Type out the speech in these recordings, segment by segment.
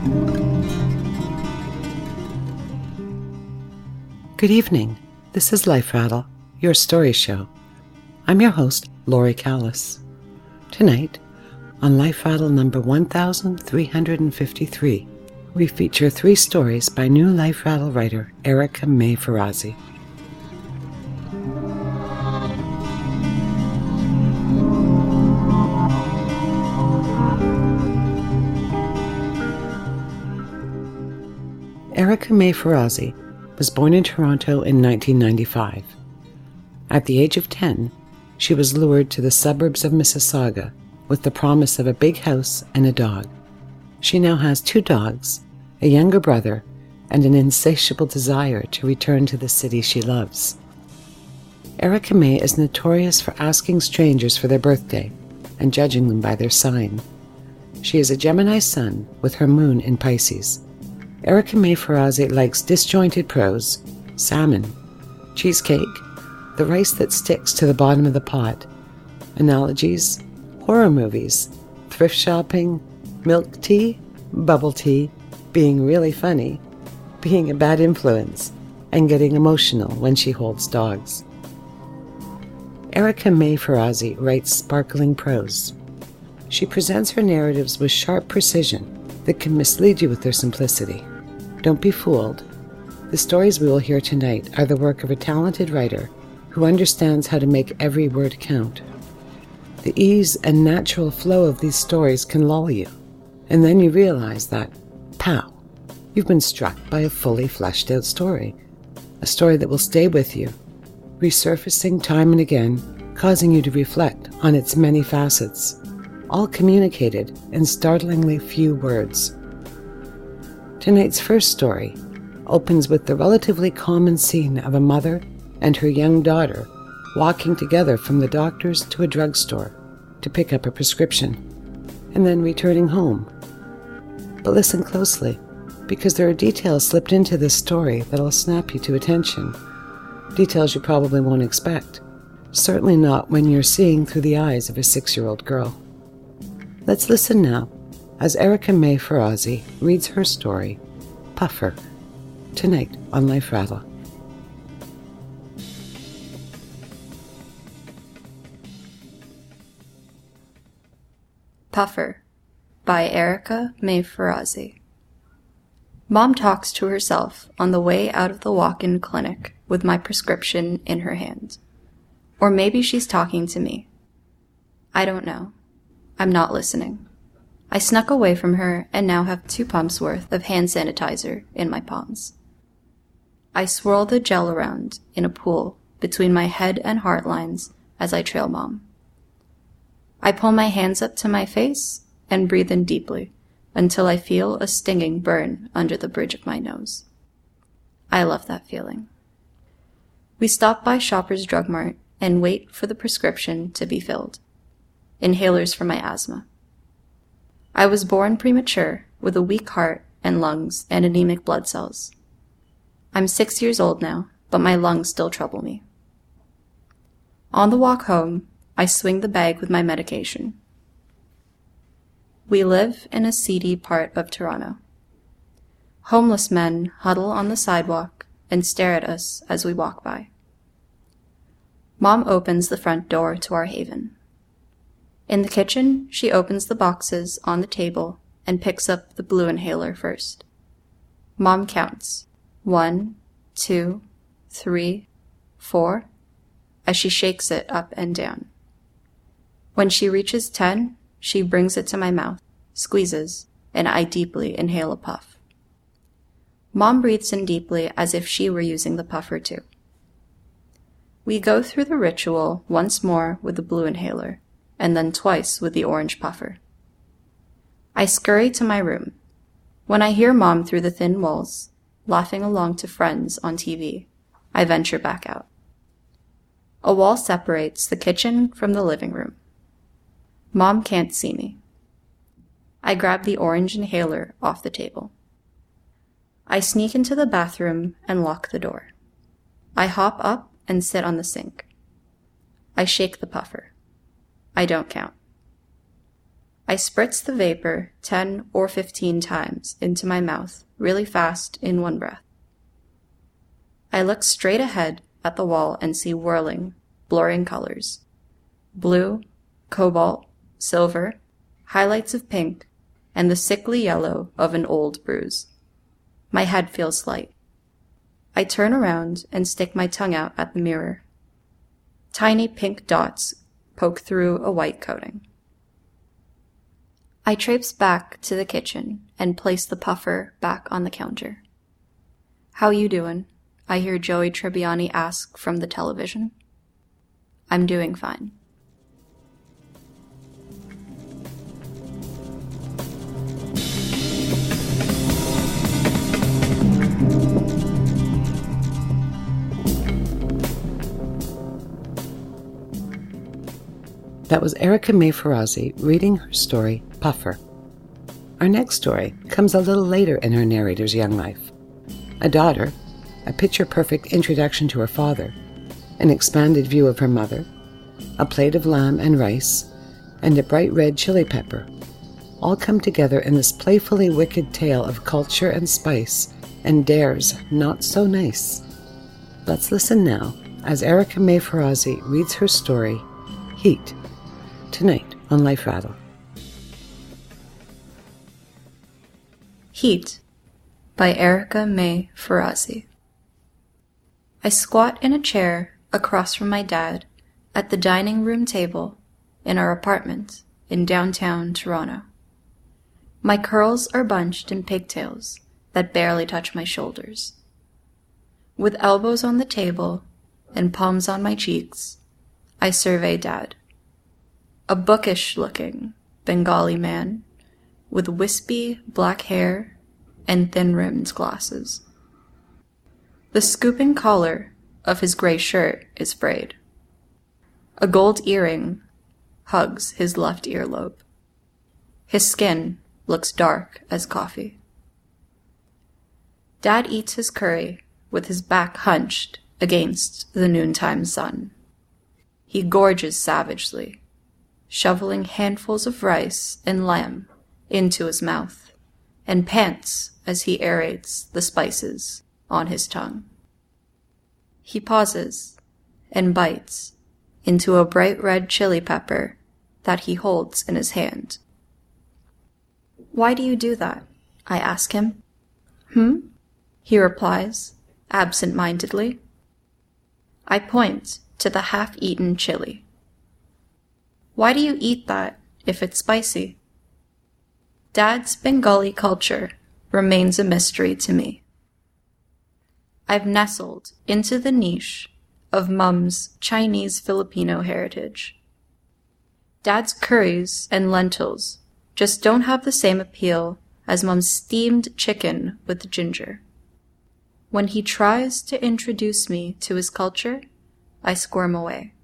Good evening. This is Life Rattle, your story show. I'm your host, Lori Callis. Tonight, on Life Rattle number 1353, we feature 3 stories by new Life Rattle writer Erica May Farazi. Erica May Farazi was born in Toronto in 1995. At the age of 10, she was lured to the suburbs of Mississauga with the promise of a big house and a dog. She now has 2 dogs, a younger brother, and an insatiable desire to return to the city she loves. Erica May is notorious for asking strangers for their birthday and judging them by their sign. She is a Gemini sun with her moon in Pisces. Erica May Farazi likes disjointed prose, salmon, cheesecake, the rice that sticks to the bottom of the pot, analogies, horror movies, thrift shopping, milk tea, bubble tea, being really funny, being a bad influence, and getting emotional when she holds dogs. Erica May Farazi writes sparkling prose. She presents her narratives with sharp precision that can mislead you with their simplicity. Don't be fooled. The stories we will hear tonight are the work of a talented writer who understands how to make every word count. The ease and natural flow of these stories can lull you, and then you realize that, pow, you've been struck by a fully fleshed out story, a story that will stay with you, resurfacing time and again, causing you to reflect on its many facets, all communicated in startlingly few words. Tonight's first story opens with the relatively common scene of a mother and her young daughter walking together from the doctor's to a drugstore to pick up a prescription, and then returning home. But listen closely, because there are details slipped into this story that'll snap you to attention. Details you probably won't expect, certainly not when you're seeing through the eyes of a 6-year-old girl. Let's listen now as Erica May Farazi reads her story, Puffer, tonight on Life Rattle. Puffer by Erica May Farazi. Mom talks to herself on the way out of the walk-in clinic with my prescription in her hand. Or maybe she's talking to me. I don't know. I'm not listening. I snuck away from her and now have 2 pumps worth of hand sanitizer in my palms. I swirl the gel around in a pool between my head and heart lines as I trail Mom. I pull my hands up to my face and breathe in deeply until I feel a stinging burn under the bridge of my nose. I love that feeling. We stop by Shoppers Drug Mart and wait for the prescription to be filled. Inhalers for my asthma. I was born premature with a weak heart and lungs and anemic blood cells. I'm 6 years old now, but my lungs still trouble me. On the walk home, I swing the bag with my medication. We live in a seedy part of Toronto. Homeless men huddle on the sidewalk and stare at us as we walk by. Mom opens the front door to our haven. In the kitchen, she opens the boxes on the table and picks up the blue inhaler first. Mom counts 1, 2, 3, 4, as she shakes it up and down. When she reaches 10, she brings it to my mouth, squeezes, and I deeply inhale a puff. Mom breathes in deeply as if she were using the puffer too. We go through the ritual once more with the blue inhaler, and then twice with the orange puffer. I scurry to my room. When I hear Mom through the thin walls, laughing along to Friends on TV, I venture back out. A wall separates the kitchen from the living room. Mom can't see me. I grab the orange inhaler off the table. I sneak into the bathroom and lock the door. I hop up and sit on the sink. I shake the puffer. I don't count. I spritz the vapor 10 or 15 times into my mouth really fast in one breath. I look straight ahead at the wall and see whirling, blurring colors. Blue, cobalt, silver, highlights of pink, and the sickly yellow of an old bruise. My head feels light. I turn around and stick my tongue out at the mirror. Tiny pink dots poke through a white coating. I traipse back to the kitchen and place the puffer back on the counter. "How you doin'?" I hear Joey Tribbiani ask from the television. "I'm doing fine." That was Erica May Farazi reading her story, Puffer. Our next story comes a little later in her narrator's young life. A daughter, a picture-perfect introduction to her father, an expanded view of her mother, a plate of lamb and rice, and a bright red chili pepper, all come together in this playfully wicked tale of culture and spice and dares not so nice. Let's listen now as Erica May Farazi reads her story, Heat, tonight on Life Rattle. Heat by Erica May Farazi. I squat in a chair across from my dad at the dining room table in our apartment in downtown Toronto. My curls are bunched in pigtails that barely touch my shoulders. With elbows on the table and palms on my cheeks, I survey Dad. A bookish-looking Bengali man with wispy black hair and thin-rimmed glasses. The scooping collar of his gray shirt is frayed. A gold earring hugs his left earlobe. His skin looks dark as coffee. Dad eats his curry with his back hunched against the noontime sun. He gorges savagely, shoveling handfuls of rice and lamb into his mouth, and pants as he aerates the spices on his tongue. He pauses and bites into a bright red chili pepper that he holds in his hand. "Why do you do that?" I ask him. He replies, absent-mindedly. I point to the half-eaten chili. "Why do you eat that if it's spicy?" Dad's Bengali culture remains a mystery to me. I've nestled into the niche of Mum's Chinese-Filipino heritage. Dad's curries and lentils just don't have the same appeal as Mum's steamed chicken with ginger. When he tries to introduce me to his culture, I squirm away.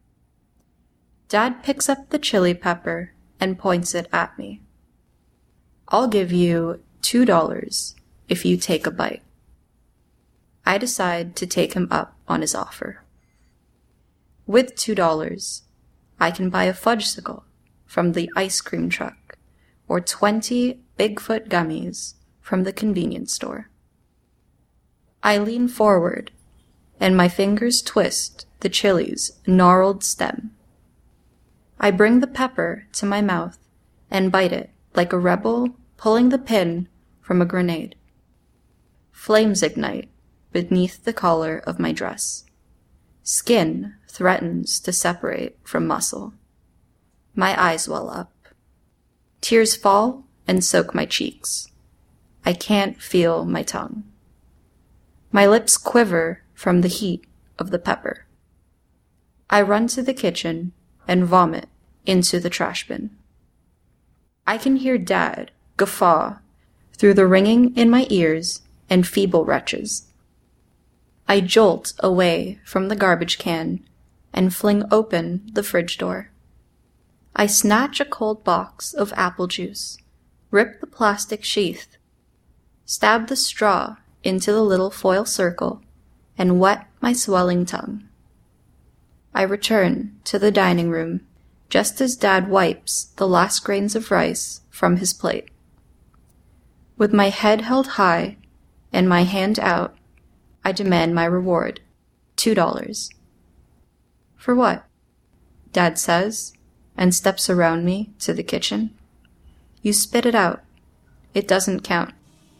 Dad picks up the chili pepper and points it at me. "I'll give you $2 if you take a bite." I decide to take him up on his offer. With $2, I can buy a fudgesicle from the ice cream truck or 20 Bigfoot gummies from the convenience store. I lean forward, and my fingers twist the chili's gnarled stem. I bring the pepper to my mouth and bite it like a rebel pulling the pin from a grenade. Flames ignite beneath the collar of my dress. Skin threatens to separate from muscle. My eyes well up. Tears fall and soak my cheeks. I can't feel my tongue. My lips quiver from the heat of the pepper. I run to the kitchen and vomit into the trash bin. I can hear Dad guffaw through the ringing in my ears and feeble retches. I jolt away from the garbage can and fling open the fridge door. I snatch a cold box of apple juice, rip the plastic sheath, stab the straw into the little foil circle, and wet my swelling tongue. I return to the dining room just as Dad wipes the last grains of rice from his plate. With my head held high and my hand out, I demand my reward, $2. For what? Dad says, and steps around me to the kitchen. You spit it out. It doesn't count.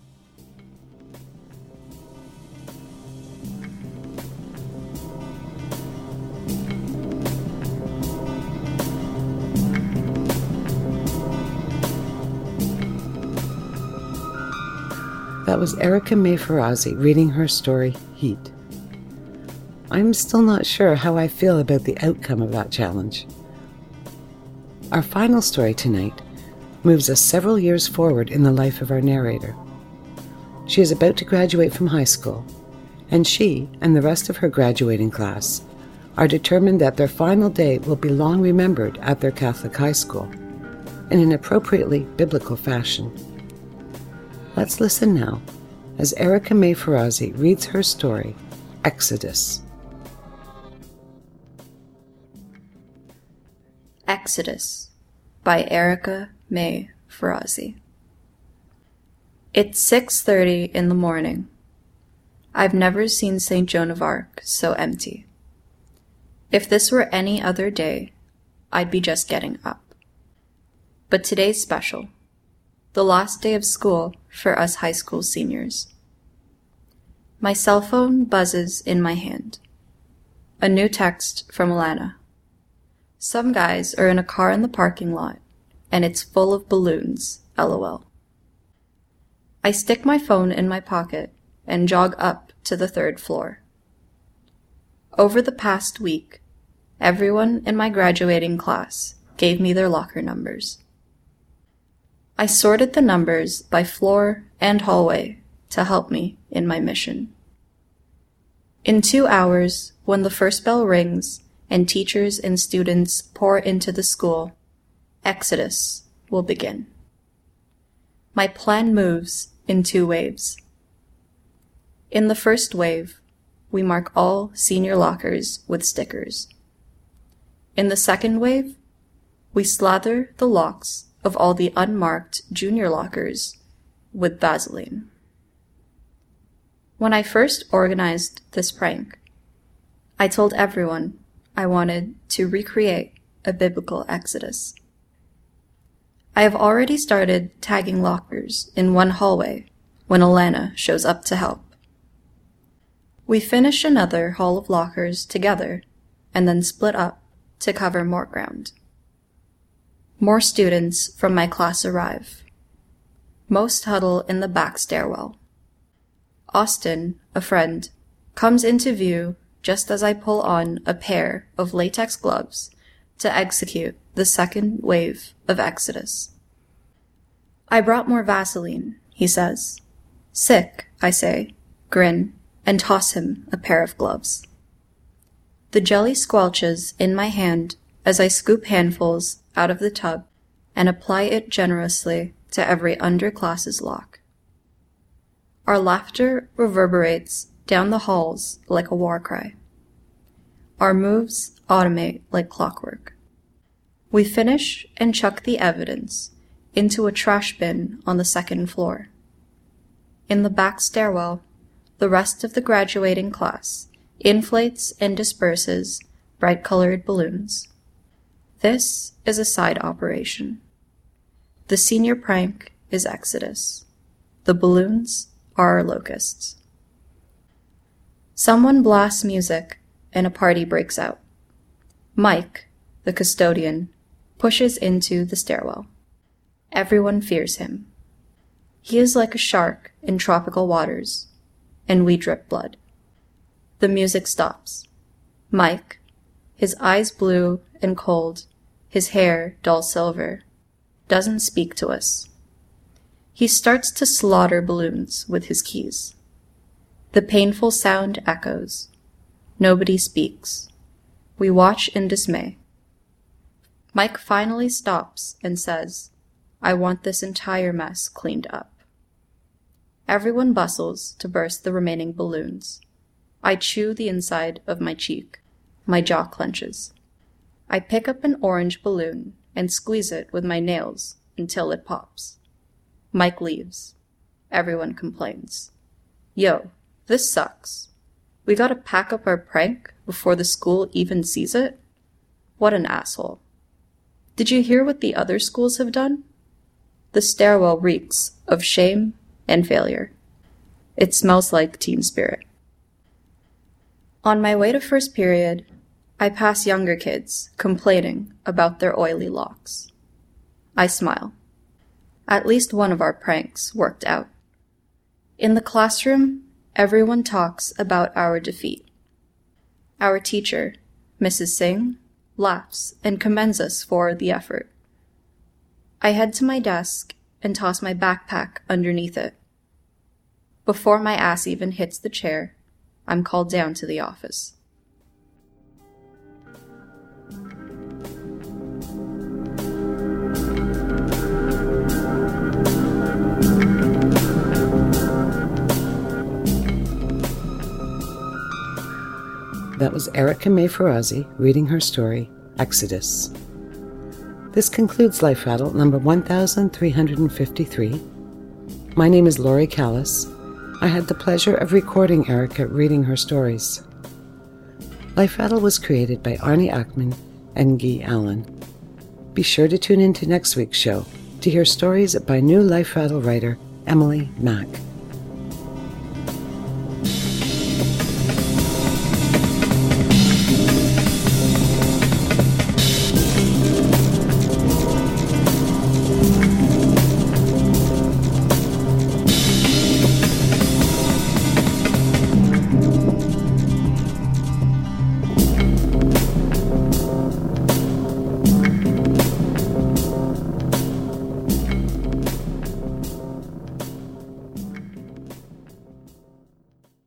That was Erica May Farazi reading her story, Heat. I'm still not sure how I feel about the outcome of that challenge. Our final story tonight moves us several years forward in the life of our narrator. She is about to graduate from high school, and she and the rest of her graduating class are determined that their final day will be long remembered at their Catholic high school, in an appropriately biblical fashion. Let's listen now as Erica May Farazi reads her story, Exodus. Exodus by Erica May Farazi. It's 6:30 in the morning. I've never seen St. Joan of Arc so empty. If this were any other day, I'd be just getting up. But today's special. The last day of school for us high school seniors. My cell phone buzzes in my hand. A new text from Alana. Some guys are in a car in the parking lot, and it's full of balloons, LOL. I stick my phone in my pocket and jog up to the 3rd floor. Over the past week, everyone in my graduating class gave me their locker numbers. I sorted the numbers by floor and hallway to help me in my mission. In 2 hours, when the first bell rings and teachers and students pour into the school, Exodus will begin. My plan moves in 2 waves. In the first wave, we mark all senior lockers with stickers. In the second wave, we slather the locks of all the unmarked junior lockers with Vaseline. When I first organized this prank, I told everyone I wanted to recreate a biblical exodus. I have already started tagging lockers in one hallway when Alana shows up to help. We finish another hall of lockers together and then split up to cover more ground. More students from my class arrive. Most huddle in the back stairwell. Austin, a friend, comes into view just as I pull on a pair of latex gloves to execute the second wave of Exodus. I brought more Vaseline, he says. Sick, I say, grin, and toss him a pair of gloves. The jelly squelches in my hand as I scoop handfuls out of the tub and apply it generously to every underclass's lock. Our laughter reverberates down the halls like a war cry. Our moves automate like clockwork. We finish and chuck the evidence into a trash bin on the 2nd floor. In the back stairwell, the rest of the graduating class inflates and disperses bright-colored balloons. This is a side operation. The senior prank is Exodus. The balloons are our locusts. Someone blasts music and a party breaks out. Mike, the custodian, pushes into the stairwell. Everyone fears him. He is like a shark in tropical waters, and we drip blood. The music stops. Mike, his eyes blue and cold, his hair dull silver, doesn't speak to us. He starts to slaughter balloons with his keys. The painful sound echoes. Nobody speaks. We watch in dismay. Mike finally stops and says, I want this entire mess cleaned up. Everyone bustles to burst the remaining balloons. I chew the inside of my cheek. My jaw clenches. I pick up an orange balloon and squeeze it with my nails until it pops. Mike leaves. Everyone complains. Yo, this sucks. We gotta pack up our prank before the school even sees it? What an asshole. Did you hear what the other schools have done? The stairwell reeks of shame and failure. It smells like teen spirit. On my way to first period, I pass younger kids complaining about their oily locks. I smile. At least one of our pranks worked out. In the classroom, everyone talks about our defeat. Our teacher, Mrs. Singh, laughs and commends us for the effort. I head to my desk and toss my backpack underneath it. Before my ass even hits the chair, I'm called down to the office. That was Erica May Farazi reading her story, Exodus. This concludes Life Rattle number 1353. My name is Laurie Callis. I had the pleasure of recording Erica reading her stories. Life Rattle was created by Arnie Ackman and Guy Allen. Be sure to tune in to next week's show to hear stories by new Life Rattle writer Emily Mack.